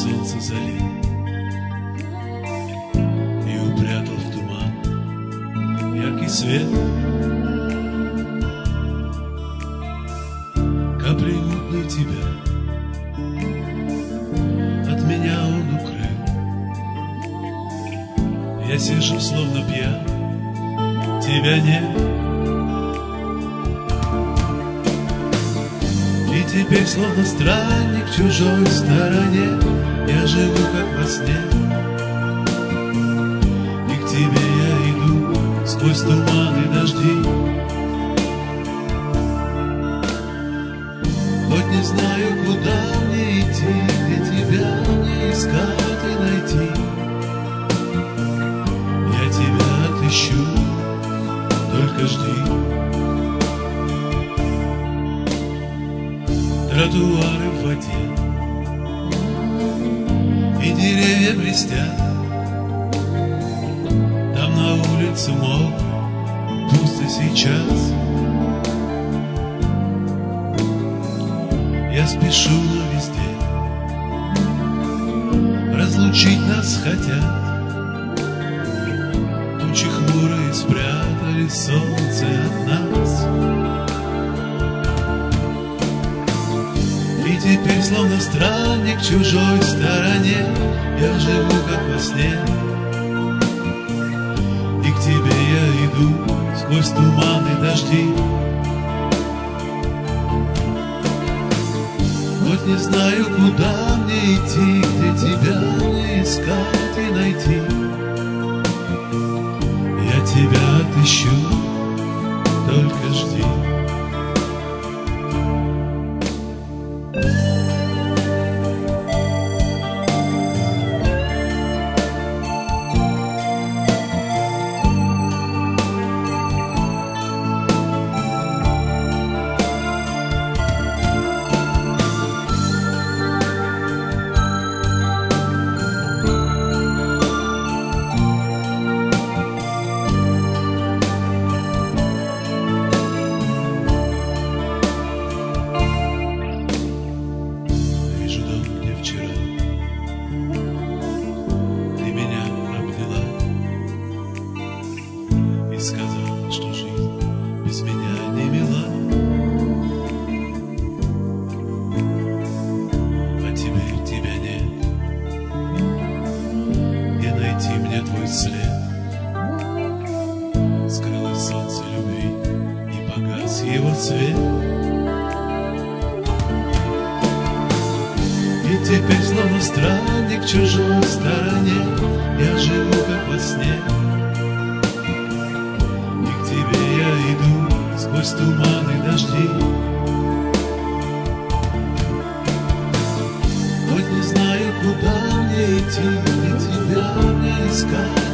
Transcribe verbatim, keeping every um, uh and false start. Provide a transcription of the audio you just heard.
солнце залил и упрятал в туман яркий свет. Капли мутной тебя от меня он укрыл. Я сижу словно пьян, тебя нет. И теперь словно странник в чужой стороне я живу как во сне. И к тебе я иду сквозь туман и дожди. Хоть не знаю, куда мне идти, где тебя мне искать и найти. Я тебя отыщу, только жди. Тротуары в воде и деревья блестят. Там на улице мокро, пусто сейчас. Я спешу, но везде разлучить нас хотят. Тучи хмурые спрятали солнце от нас. И теперь, словно странник в чужой стороне, я живу как во сне. И к тебе я иду сквозь туман и дожди. Хоть не знаю, куда мне идти, где тебя мне искать и найти. Я тебя отыщу, только жди. Сказала, что жизнь без меня не мила. А теперь тебя нет, и найти мне твой след. Скрылось солнце любви, и погас его цвет. И теперь, словно странник в чужой стороне, я живу как во сне. Сквозь туман и дожди. Хоть не знаю, куда мне идти, где тебя мне искать.